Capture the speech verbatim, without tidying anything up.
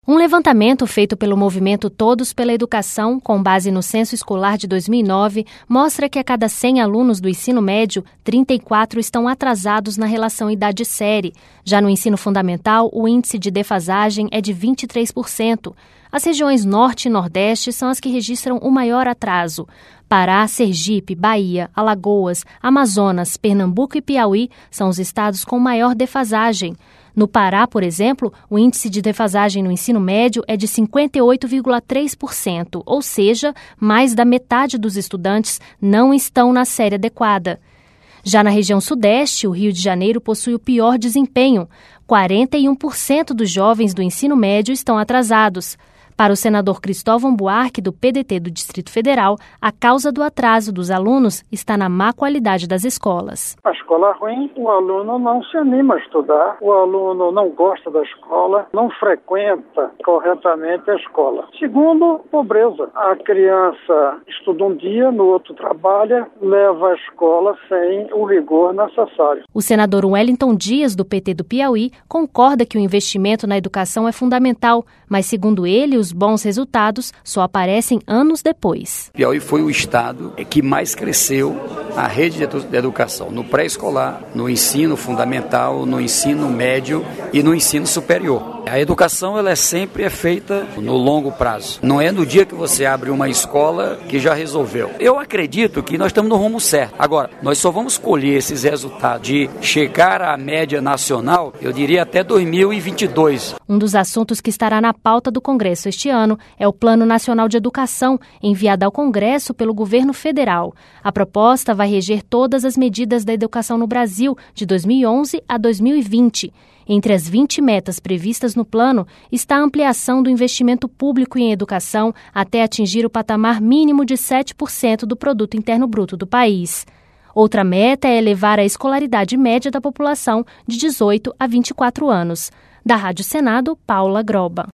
Um levantamento feito pelo movimento Todos pela Educação, com base no Censo Escolar de dois mil e nove, mostra que a cada cem alunos do ensino médio, trinta e quatro estão atrasados na relação idade-série. Já no ensino fundamental, o índice de defasagem é de vinte e três por cento. As regiões Norte e Nordeste são as que registram o maior atraso. Pará, Sergipe, Bahia, Alagoas, Amazonas, Pernambuco e Piauí são os estados com maior defasagem. No Pará, por exemplo, o índice de defasagem no ensino médio é de cinquenta e oito vírgula três por cento, ou seja, mais da metade dos estudantes não estão na série adequada. Já na região Sudeste, o Rio de Janeiro possui o pior desempenho. quarenta e um por cento dos jovens do ensino médio estão atrasados. Para o senador Cristóvão Buarque, do P D T do Distrito Federal, a causa do atraso dos alunos está na má qualidade das escolas. A escola é ruim, o aluno não se anima a estudar, o aluno não gosta da escola, não frequenta corretamente a escola. Segundo, pobreza. A criança estuda um dia, no outro trabalha, leva a escola sem o rigor necessário. O senador Wellington Dias, do P T do Piauí, concorda que o investimento na educação é fundamental, mas, segundo ele, os Os bons resultados só aparecem anos depois. Piauí foi o estado que mais cresceu a rede de educação, no pré-escolar, no ensino fundamental, no ensino médio e no ensino superior. A educação ela é sempre é feita no longo prazo. Não é no dia que você abre uma escola que já resolveu. Eu acredito que nós estamos no rumo certo. Agora, nós só vamos colher esses resultados de chegar à média nacional, eu diria até dois mil e vinte e dois. Um dos assuntos que estará na pauta do Congresso este ano é o Plano Nacional de Educação, enviado ao Congresso pelo governo federal. A proposta vai reger todas as medidas da educação no Brasil, de dois mil e onze a dois mil e vinte. Entre as vinte metas previstas no plano está a ampliação do investimento público em educação até atingir o patamar mínimo de sete por cento do produto interno bruto do país. Outra meta é elevar a escolaridade média da população de dezoito a vinte e quatro anos. Da Rádio Senado, Paula Groba.